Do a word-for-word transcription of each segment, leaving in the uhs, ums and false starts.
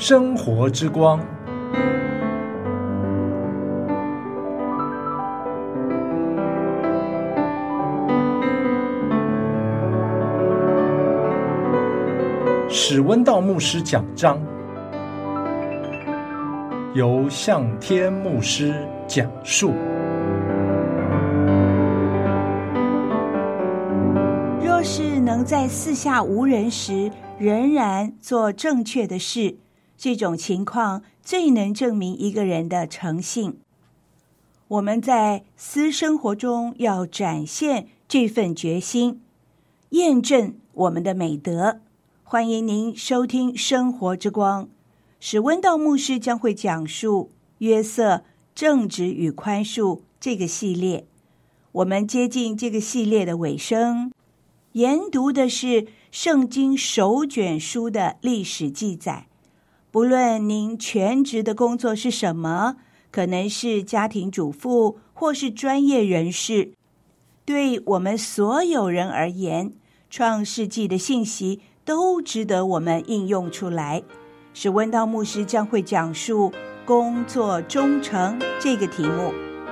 生活之光。史温道牧师讲章，由向天牧师讲述。 若是能在四下无人时仍然做正确的事，这种情况最能证明一个人的诚信。我们在私生活中要展现这份决心，验证我们的美德。欢迎您收听《生活之光》，史温道牧师将会讲述约瑟正直与宽恕这个系列。我们接近这个系列的尾声，研读的是圣经首卷书的历史记载。不论您全职的工作是什么，可能是家庭主妇或是专业人士，对我们所有人而言，创世纪的信息都值得我们应用出来。史温道牧师将会讲述工作忠诚这个题目。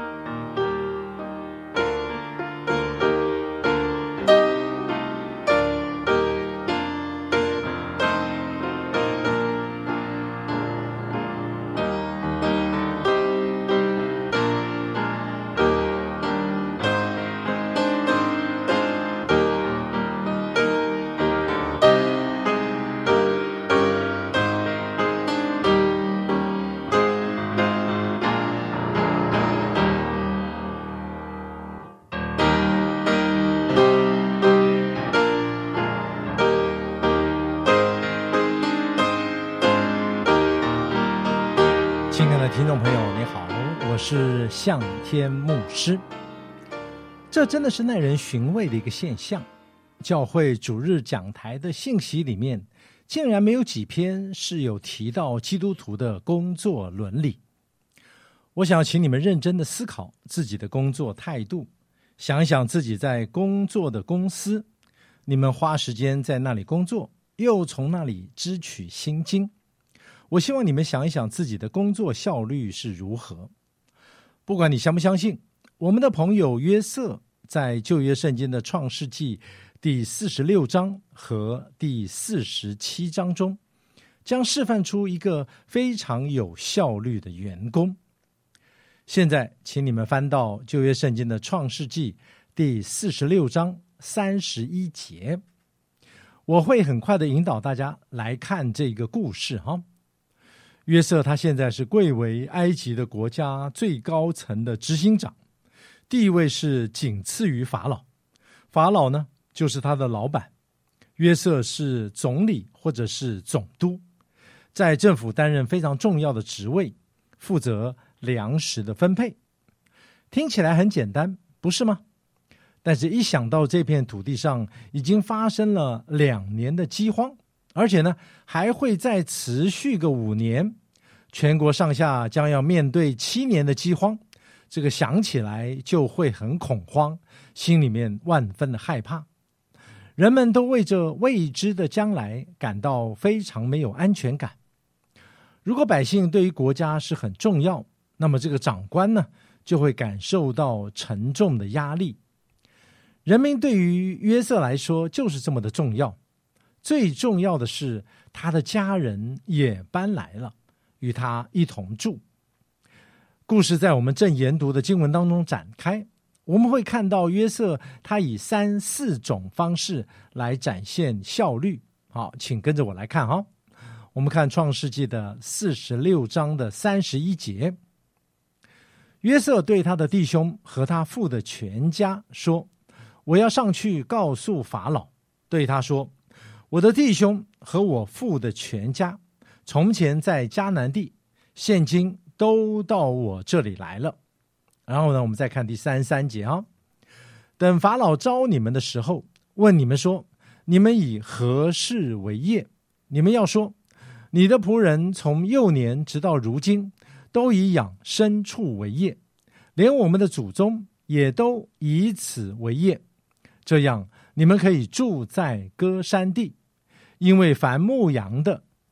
亲爱的听众朋友，你好，我是向天牧师。这真的是耐人寻味的一个现象，教会主日讲台的信息里面竟然没有几篇是有提到基督徒的工作伦理。我想请你们认真的思考自己的工作态度，想一想自己在工作的公司，你们花时间在那里工作，又从那里支取薪金。我希望你们想一想自己的工作效率是如何。不管你相不相信，我们的朋友约瑟在旧约圣经的创世纪第四十六章和第四十七章中，将示范出一个非常有效率的员工。现在请你们翻到旧约圣经的创世纪第四十六章三十一节，我会很快的引导大家来看这个故事哈。约瑟他现在是贵为埃及的国家最高层的执行长，地位是仅次于法老。法老呢，就是他的老板。约瑟是总理或者是总督，在政府担任非常重要的职位，负责粮食的分配。听起来很简单，不是吗？但是一想到这片土地上已经发生了两年的饥荒，而且呢，还会再持续个五年，全国上下将要面对七年的饥荒，这个想起来就会很恐慌，心里面万分的害怕。人们都为这未知的将来感到非常没有安全感。如果百姓对于国家是很重要，那么这个长官呢，就会感受到沉重的压力。人民对于约瑟来说就是这么的重要。最重要的是，他的家人也搬来了，与他一同住。故事在我们正研读的经文当中展开，我们会看到约瑟他以三四种方式来展现效率。好，请跟着我来看哈。我们看创世纪的四十六章的三十一节，约瑟对他的弟兄和他父的全家说：我要上去告诉法老，对他说，我的弟兄和我父的全家从前在迦南地，现今都到我这里来了。然后呢，我们再看第三十三节啊，等法老招你们的时候，问你们说，你们以何事为业？你们要说，你的仆人从幼年直到如今，都以养牲畜为业，连我们的祖宗也都以此为业。这样，你们可以住在歌珊地，因为凡牧羊的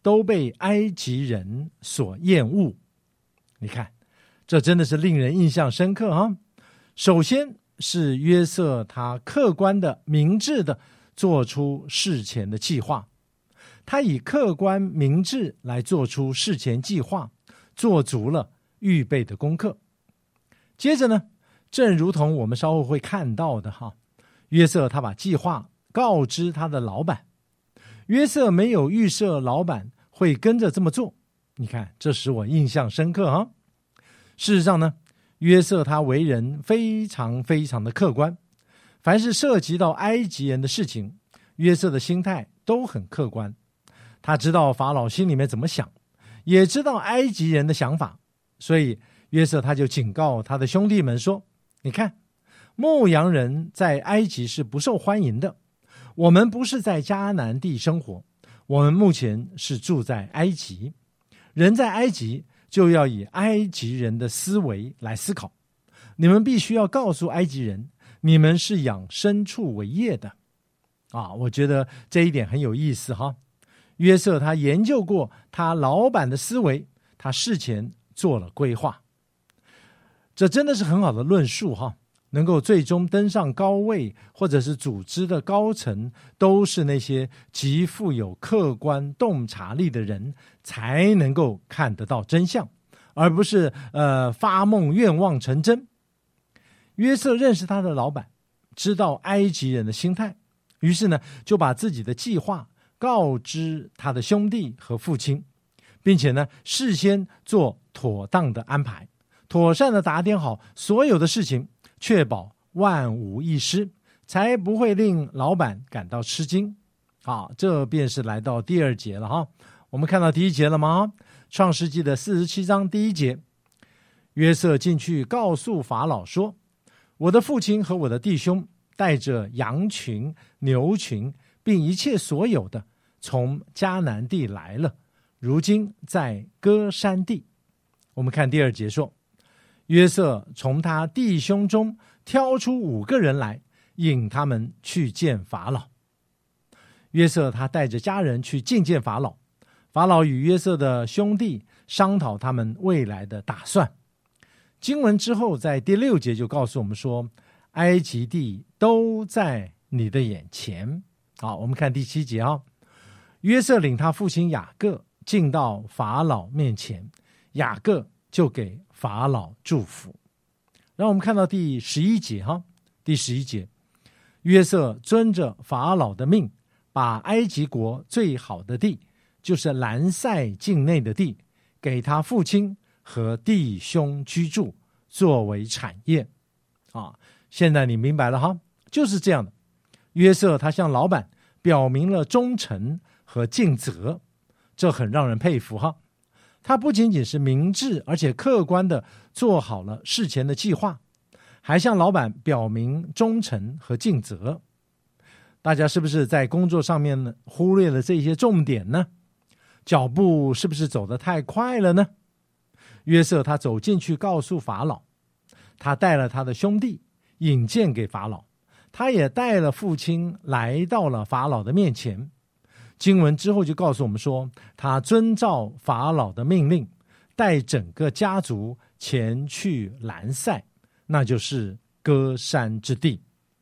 都被埃及人所厌恶。你看，这真的是令人印象深刻啊！首先是约瑟他客观的、明智的做出事前的计划，他以客观明智来做出事前计划，做足了预备的功课。接着呢，正如同我们稍后会看到的哈，约瑟他把计划告知他的老板，约瑟没有预设老板会跟着这么做，你看，这使我印象深刻啊。事实上呢，约瑟他为人非常非常的客观，凡是涉及到埃及人的事情，约瑟的心态都很客观。他知道法老心里面怎么想，也知道埃及人的想法，所以约瑟他就警告他的兄弟们说，你看，牧羊人在埃及是不受欢迎的，我们不是在迦南地生活，我们目前是住在埃及。人在埃及就要以埃及人的思维来思考，你们必须要告诉埃及人，你们是养牲畜为业的啊！我觉得这一点很有意思哈。约瑟他研究过他老板的思维，他事前做了规划，这真的是很好的论述哈。能够最终登上高位或者是组织的高层，都是那些极富有客观洞察力的人才能够看得到真相，而不是呃发梦愿望成真。约瑟认识他的老板，知道埃及人的心态，于是呢就把自己的计划告知他的兄弟和父亲，并且呢事先做妥当的安排，妥善的打点好所有的事情，确保万无一失，才不会令老板感到吃惊。好，这便是来到第二节了哈。我们看到第一节了吗？创世纪的四十七章第一节，约瑟进去告诉法老说，我的父亲和我的弟兄带着羊群、牛群，并一切所有的，从迦南地来了，如今在歌珊地。我们看第二节说，约瑟从他弟兄中挑出五个人来，引他们去见法老。约瑟他带着家人去觐见法老，法老与约瑟的兄弟商讨他们未来的打算。经文之后在第六节就告诉我们说，埃及地都在你的眼前。好，我们看第七节啊，约瑟领他父亲雅各进到法老面前，雅各就给法老祝福。让我们看到第十一节哈，第十一节，约瑟遵着法老的命，把埃及国最好的地，就是兰塞境内的地，给他父亲和弟兄居住，作为产业。啊，现在你明白了哈，就是这样的。约瑟他向老板表明了忠诚和尽责，这很让人佩服哈。他不仅仅是明智而且客观的做好了事前的计划，还向老板表明忠诚和尽责。大家是不是在工作上面呢忽略了这些重点呢？脚步是不是走得太快了呢？约瑟他走进去告诉法老，他带了他的兄弟引荐给法老，他也带了父亲来到了法老的面前。经文之后就告诉我们说，他遵照法老的命令，带整个家族前去兰塞，那就是歌珊之地。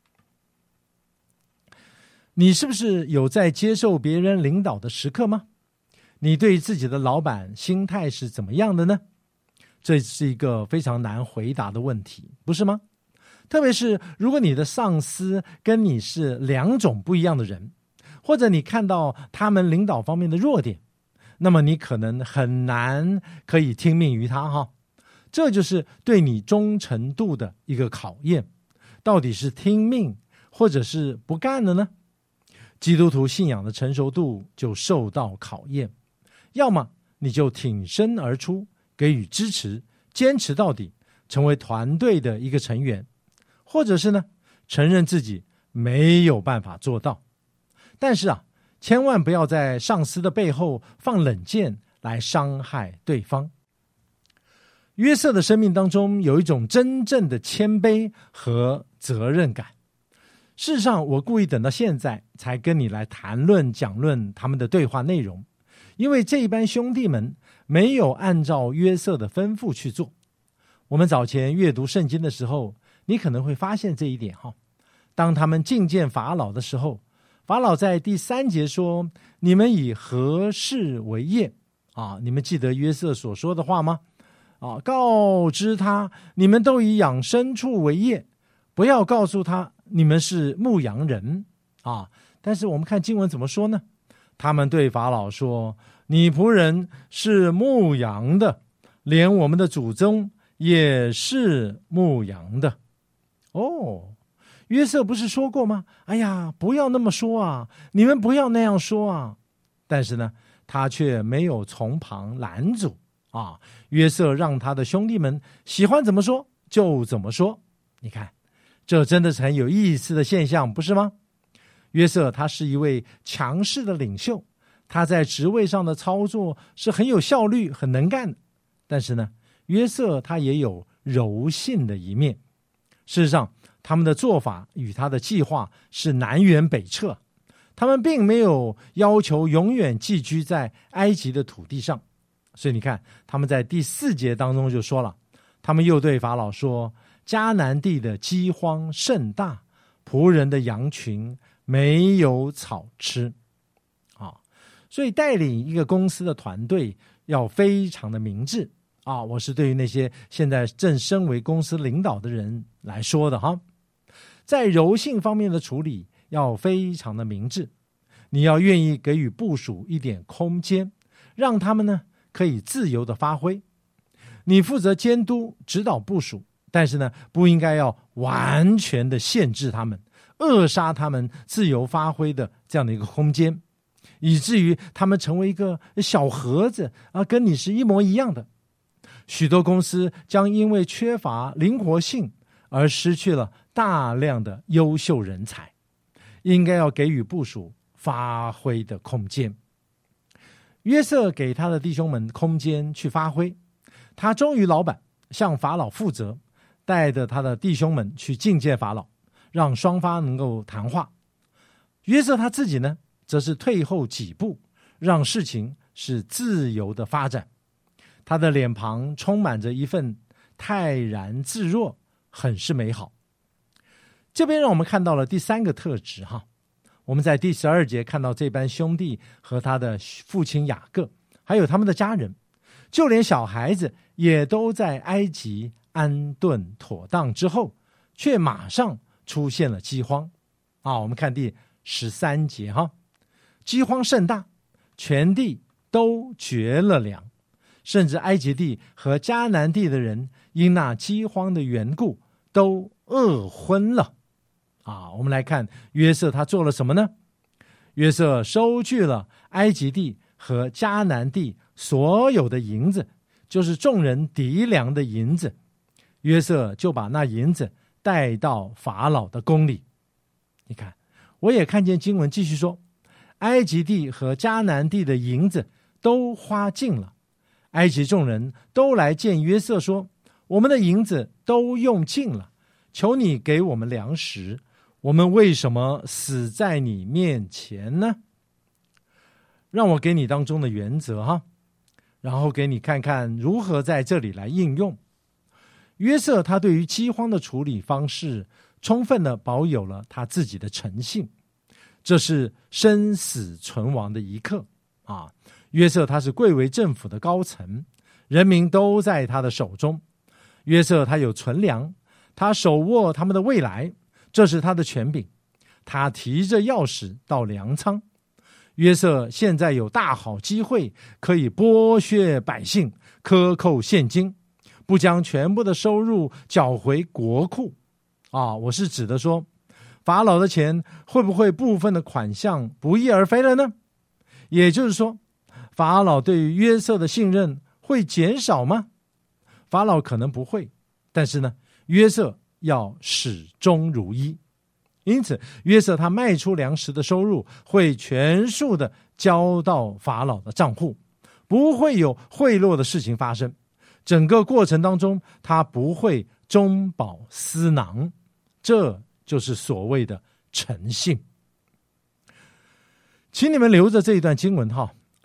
你是不是有在接受别人领导的时刻吗？你对自己的老板心态是怎么样的呢？这是一个非常难回答的问题，不是吗？特别是如果你的上司跟你是两种不一样的人，或者你看到他们领导方面的弱点，那么你可能很难可以听命于他哈。这就是对你忠诚度的一个考验，到底是听命或者是不干了呢？基督徒信仰的成熟度就受到考验，要么你就挺身而出，给予支持，坚持到底，成为团队的一个成员，或者是呢，承认自己没有办法做到。但是啊，千万不要在上司的背后放冷箭来伤害对方。约瑟的生命当中有一种真正的谦卑和责任感。事实上，我故意等到现在才跟你来谈论讲论他们的对话内容， 因为这班兄弟们没有按照约瑟的吩咐去做。我们早前阅读圣经的时候，你可能会发现这一点哈。当他们觐见法老的时候，法老在第三节说：你们以何事为业啊？你们记得约瑟所说的话吗？啊，告知他你们都以养牲畜为业，不要告诉他你们是牧羊人啊。但是我们看经文怎么说呢？他们对法老说：你仆人是牧羊的，连我们的祖宗也是牧羊的。哦，约瑟不是说过吗？哎呀，不要那么说啊，你们不要那样说啊。但是呢，他却没有从旁拦阻啊。约瑟让他的兄弟们喜欢怎么说就怎么说。你看，这真的是很有意思的现象，不是吗？约瑟他是一位强势的领袖，他在职位上的操作是很有效率、很能干的。但是呢，约瑟他也有柔性的一面。事实上，他们的做法与他的计划是南辕北辙。他们并没有要求永远寄居在埃及的土地上。所以你看，他们在第四节当中就说了，他们又对法老说：迦南地的饥荒甚大，仆人的羊群没有草吃啊。所以带领一个公司的团队要非常的明智啊。我是对于那些现在正身为公司领导的人来说的哈。在柔性方面的处理要非常的明智，你要愿意给予部属一点空间，让他们呢可以自由的发挥。你负责监督指导部属，但是呢不应该要完全的限制他们，扼杀他们自由发挥的这样的一个空间，以至于他们成为一个小盒子啊，跟你是一模一样的。许多公司将因为缺乏灵活性而失去了大量的优秀人才，应该要给予部属发挥的空间。约瑟给他的弟兄们空间去发挥，他忠于老板，向法老负责，带着他的弟兄们去觐见法老，让双方能够谈话。约瑟他自己呢，则是退后几步，让事情是自由的发展。他的脸庞充满着一份泰然自若，很是美好。这边让我们看到了第三个特质哈。我们在第十二节看到这班兄弟和他的父亲雅各，还有他们的家人，就连小孩子也都在埃及安顿妥当之后，却马上出现了饥荒啊。我们看第十三节哈，饥荒甚大，全地都绝了粮，甚至埃及地和迦南地的人因那饥荒的缘故都饿昏了啊。我们来看约瑟他做了什么呢？约瑟收据了埃及地和迦南地所有的银子，就是众人籴粮的银子。约瑟就把那银子带到法老的宫里。你看，我也看见经文继续说，埃及地和迦南地的银子都花尽了。埃及众人都来见约瑟说，我们的银子都用尽了，求你给我们粮食，我们为什么死在你面前呢？让我给你当中的原则哈，然后给你看看如何在这里来应用。约瑟他对于饥荒的处理方式充分的保有了他自己的诚信，这是生死存亡的一刻啊。约瑟他是贵为政府的高层，人民都在他的手中。约瑟他有存粮，他手握他们的未来，这是他的权柄。他提着钥匙到粮仓。约瑟现在有大好机会，可以剥削百姓，克扣现金，不将全部的收入缴回国库啊。我是指的说，法老的钱会不会部分的款项不翼而飞了呢？也就是说，法老对于约瑟的信任会减少吗？法老可能不会，但是呢，约瑟要始终如一。因此，约瑟他卖出粮食的收入会全数的交到法老的账户，不会有贿赂的事情发生。整个过程当中，他不会中饱私囊，这就是所谓的诚信。请你们留着这一段经文哈，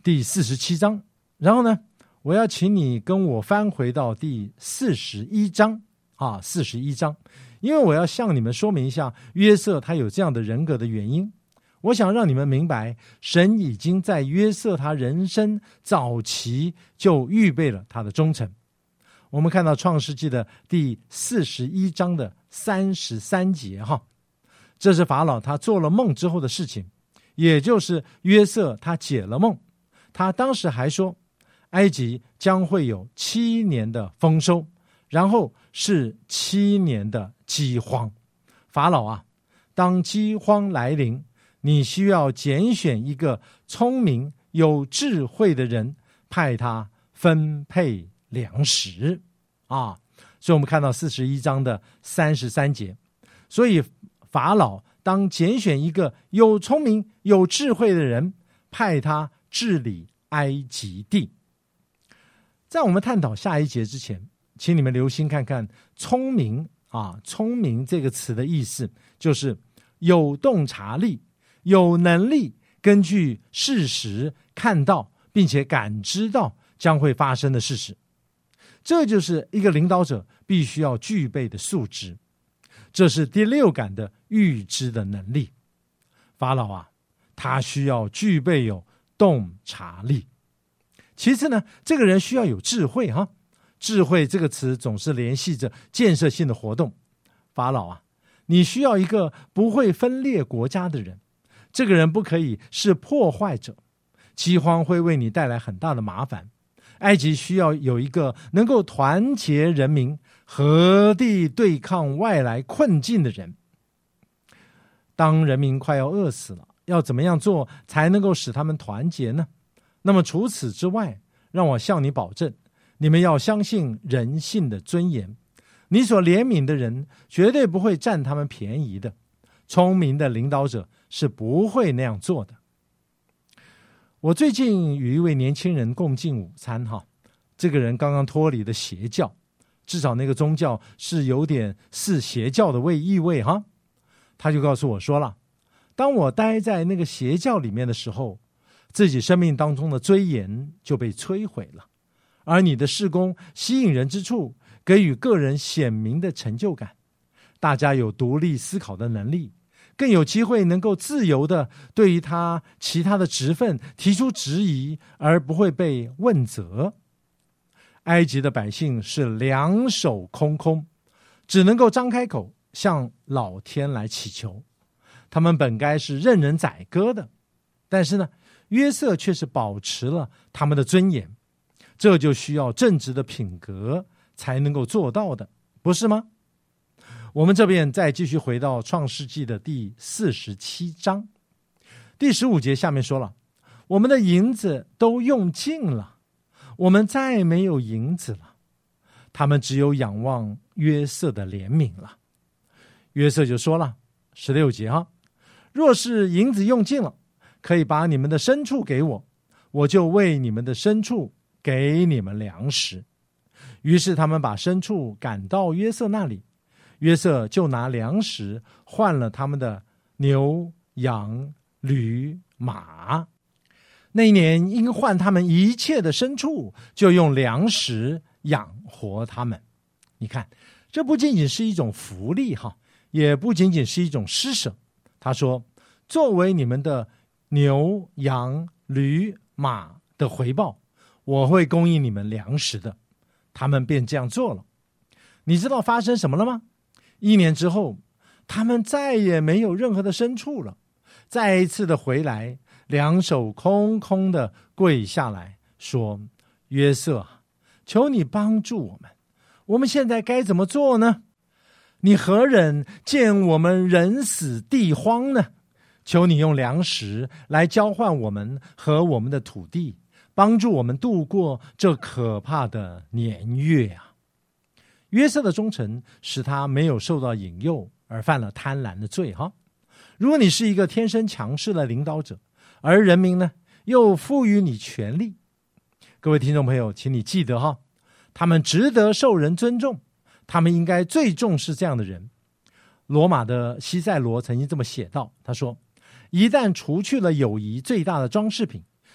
第四十七章。然后呢，我要请你跟我翻回到第四十一章啊，四十一章，因为我要向你们说明一下约瑟他有这样的人格的原因。我想让你们明白，神已经在约瑟他人生早期就预备了他的忠诚。我们看到创世纪的第四十一章的三十三节哈，这是法老他做了梦之后的事情，也就是约瑟他解了梦。他当时还说，埃及将会有七年的丰收，然后是七年的饥荒。法老啊，当饥荒来临，你需要拣选一个聪明有智慧的人，派他分配粮食啊。所以我们看到四十一章的三十三节，所以法老当拣选一个有聪明有智慧的人，派他治理埃及地。在我们探讨下一节之前，请你们留心看看聪明啊，聪明这个词的意思就是有洞察力，有能力根据事实看到并且感知到将会发生的事实。这就是一个领导者必须要具备的素质，这是第六感的预知的能力。法老啊，他需要具备有洞察力。其次呢，这个人需要有智慧哈。智慧这个词总是联系着建设性的活动。法老啊，你需要一个不会分裂国家的人，这个人不可以是破坏者，饥荒会为你带来很大的麻烦。埃及需要有一个能够团结人民，合地对抗外来困境的人。当人民快要饿死了，要怎么样做才能够使他们团结呢？那么除此之外，让我向你保证，你们要相信人性的尊严。你所怜悯的人绝对不会占他们便宜的，聪明的领导者是不会那样做的。我最近与一位年轻人共进午餐哈，这个人刚刚脱离了邪教，至少那个宗教是有点似邪教的味意味哈。他就告诉我说了，当我待在那个邪教里面的时候，自己生命当中的尊严就被摧毁了，而你的事工吸引人之处，给予个人显明的成就感，大家有独立思考的能力，更有机会能够自由的对于他其他的职分提出质疑，而不会被问责。埃及的百姓是两手空空，只能够张开口向老天来祈求，他们本该是任人宰割的，但是呢，约瑟却是保持了他们的尊严，这就需要正直的品格才能够做到的，不是吗？我们这边再继续回到创世纪的第四十七章第十五节，下面说了，我们的银子都用尽了，我们再没有银子了，他们只有仰望约瑟的怜悯了。约瑟就说了，十六节哈，若是银子用尽了，可以把你们的牲畜给我，我就为你们的牲畜给你们粮食。于是他们把牲畜赶到约瑟那里，约瑟就拿粮食换了他们的牛、羊、驴、马。那一年因换他们一切的牲畜，就用粮食养活他们。你看，这不仅仅是一种福利哈，也不仅仅是一种施舍。他说，作为你们的牛、羊、驴、马的回报，我会供应你们粮食的。他们便这样做了。你知道发生什么了吗？一年之后，他们再也没有任何的牲畜了，再一次的回来，两手空空的跪下来说，约瑟，求你帮助我们，我们现在该怎么做呢？你何忍见我们人死地荒呢？求你用粮食来交换我们和我们的土地，帮助我们度过这可怕的年月啊！约瑟的忠诚使他没有受到引诱而犯了贪婪的罪哈。如果你是一个天生强势的领导者，而人民呢又赋予你权力，各位听众朋友，请你记得哈，他们值得受人尊重，他们应该最重视这样的人。罗马的西塞罗曾经这么写道，他说，一旦除去了友谊最大的装饰品，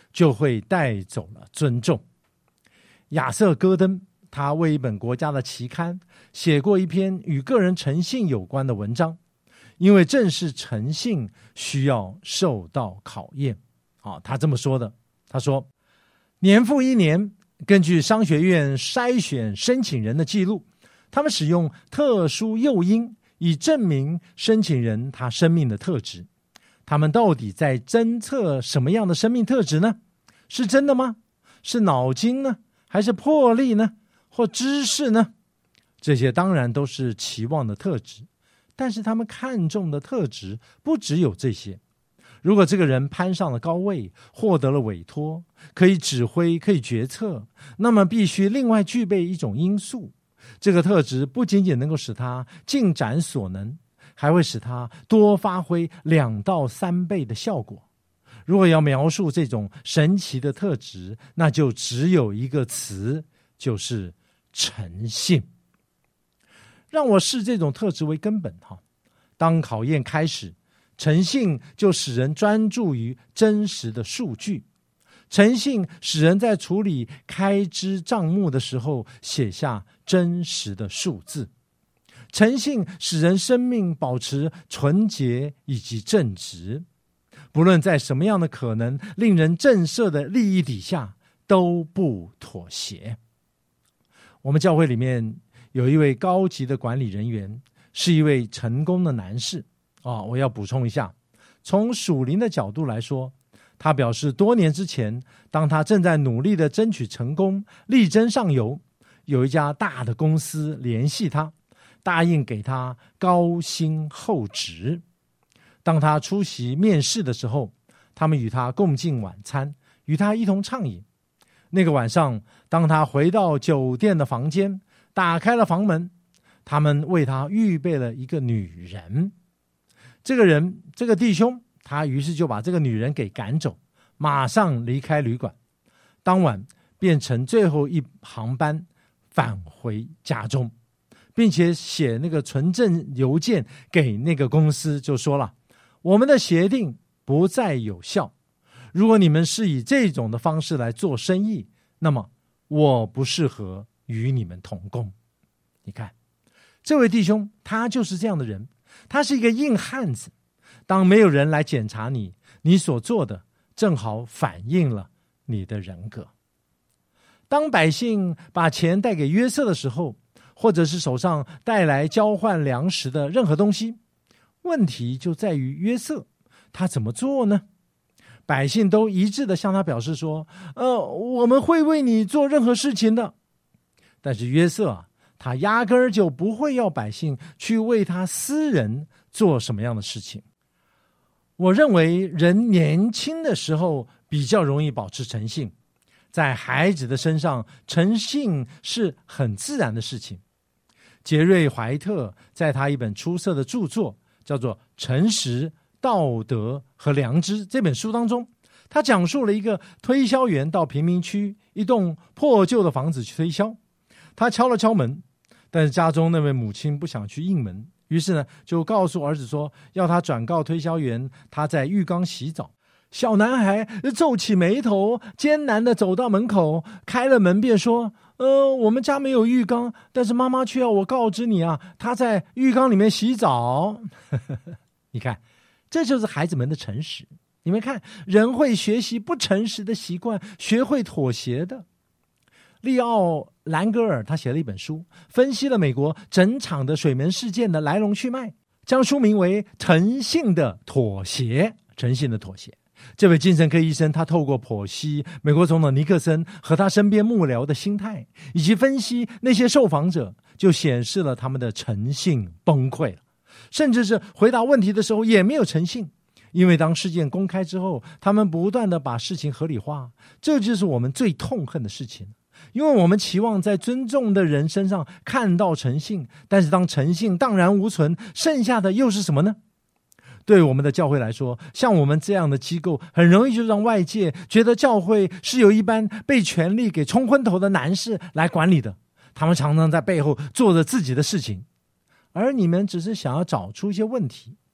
就会带走了尊重。亚瑟·戈登他为一本国家的期刊写过一篇与个人诚信有关的文章，因为正是诚信需要受到考验。啊，他这么说的，他说，年复一年，根据商学院筛选申请人的记录，他们使用特殊诱因以证明申请人他生命的特质。他们到底在侦测什么样的生命特质呢？是真的吗？是脑筋呢？还是魄力呢？或知识呢？这些当然都是期望的特质，但是他们看重的特质不只有这些。如果这个人攀上了高位，获得了委托，可以指挥，可以决策，那么必须另外具备一种因素。这个特质不仅仅能够使他尽展所能，还会使他多发挥两到三倍的效果。如果要描述这种神奇的特质，那就只有一个词，就是诚信。让我视这种特质为根本哈。当考验开始，诚信就使人专注于真实的数据，诚信使人在处理开支账目的时候写下真实的数字，诚信使人生命保持纯洁以及正直，不论在什么样的可能令人震慑的利益底下都不妥协。我们教会里面有一位高级的管理人员，是一位成功的男士。哦，我要补充一下，从属灵的角度来说，他表示多年之前，当他正在努力的争取成功，力争上游，有一家大的公司联系他，答应给他高薪厚职。当他出席面试的时候，他们与他共进晚餐，与他一同畅饮。那个晚上，当他回到酒店的房间，打开了房门，他们为他预备了一个女人。这个人，这个弟兄，他于是就把这个女人给赶走，马上离开旅馆。当晚便乘最后一航班返回家中，并且写那个存证邮件给那个公司，就说了，我们的协定不再有效，如果你们是以这种的方式来做生意，那么我不适合与你们同工。你看，这位弟兄他就是这样的人，他是一个硬汉子。当没有人来检查你，你所做的正好反映了你的人格。当百姓把钱带给约瑟的时候，或者是手上带来交换粮食的任何东西，问题就在于约瑟他怎么做呢？百姓都一致的向他表示说，呃，我们会为你做任何事情的。但是约瑟啊，他压根儿就不会要百姓去为他私人做什么样的事情。我认为人年轻的时候比较容易保持诚信，在孩子的身上，诚信是很自然的事情。杰瑞·怀特在他一本出色的著作叫做《诚实、道德和良知》这本书当中，他讲述了一个推销员到贫民区一栋破旧的房子去推销。他敲了敲门，但是家中那位母亲不想去应门，于是呢，就告诉儿子说，要他转告推销员他在浴缸洗澡。小男孩皱起眉头，艰难地走到门口，开了门便说，呃，我们家没有浴缸，但是妈妈却要我告知你啊，她在浴缸里面洗澡。你看，这就是孩子们的诚实。你们看，人会学习不诚实的习惯，学会妥协的。利奥·兰格尔他写了一本书，分析了美国整场的水门事件的来龙去脉，将书名为《诚信的妥协》。诚信的妥协。这位精神科医生，他透过剖析美国总统尼克森和他身边幕僚的心态，以及分析那些受访者，就显示了他们的诚信崩溃了，甚至是回答问题的时候也没有诚信。因为当事件公开之后，他们不断的把事情合理化，这就是我们最痛恨的事情。因为我们期望在尊重的人身上看到诚信，但是当诚信荡然无存，剩下的又是什么呢？对我们的教会来说，像我们这样的机构，很容易就让外界觉得教会是由一般被权力给冲昏头的男士来管理的，他们常常在背后做着自己的事情，而你们只是想要找出一些问题，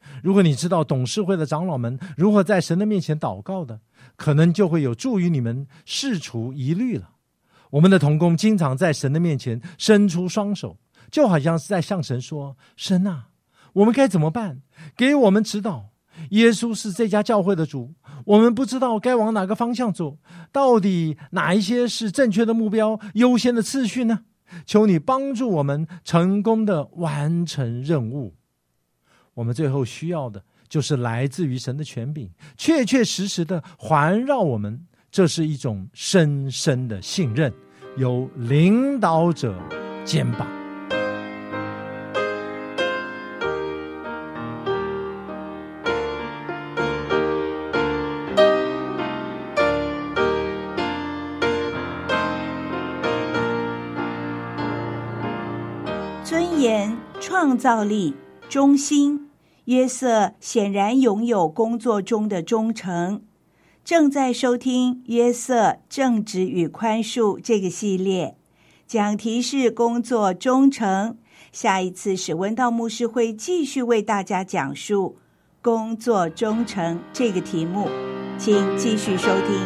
如果你知道董事会的长老们如何在神的面前祷告的，可能就会有助于你们释除疑虑了。我们的同工经常在神的面前伸出双手，就好像是在向神说，神啊，我们该怎么办？给我们指导。耶稣是这家教会的主，我们不知道该往哪个方向走，到底哪一些是正确的目标，优先的次序呢？求你帮助我们成功的完成任务。我们最后需要的就是来自于神的权柄，确确实实的环绕我们，这是一种深深的信任，由领导者肩膀。 尊严、创造力、忠心，约瑟显然拥有工作中的忠诚。正在收听约瑟正直与宽恕这个系列，讲题是工作忠诚。下一次史温道牧师会继续为大家讲述工作忠诚这个题目，请继续收听。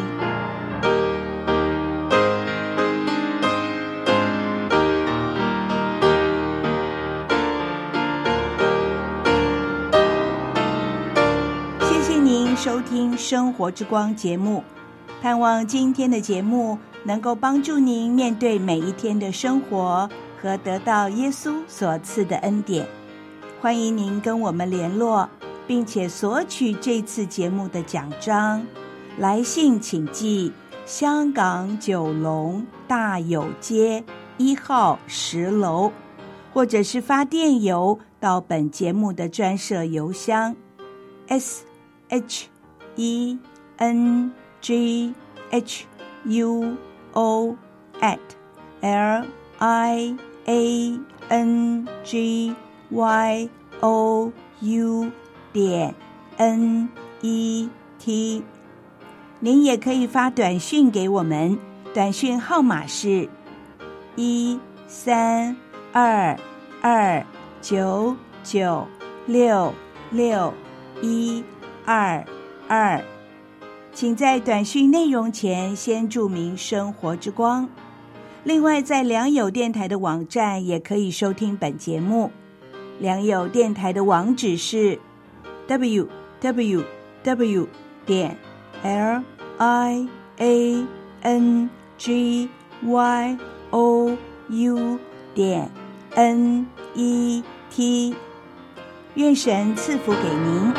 收听生活之光节目，盼望今天的节目能够帮助您面对每一天的生活和得到耶稣所赐的恩典。欢迎您跟我们联络，并且索取这次节目的奖章。来信请寄香港九龙大有街一号十楼，或者是发电邮到本节目的专设邮箱 S H E N G H U O at L I A N G Y O U 点 N E T。 您也可以发短讯给我们，短讯号码是一三二二九九六六一二二，请在短讯内容前先注明生活之光。另外，在良友电台的网站也可以收听本节目。良友电台的网址是 double-u double-u double-u 点 L I A N G Y O U 点 N E T。 愿神赐福给您。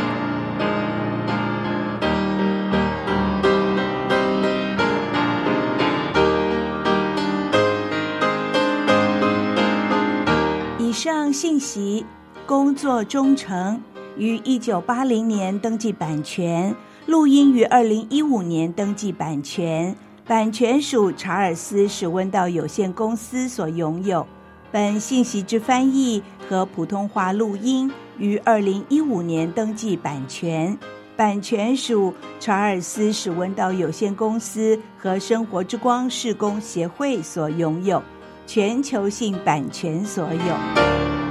以上信息，工作忠诚于一九八零年登记版权，录音于二零一五年登记版权，版权属查尔斯史温道有限公司所拥有。本信息之翻译和普通话录音于二零一五年登记版权，版权属查尔斯史温道有限公司和生活之光事工协会所拥有，全球性版权所有。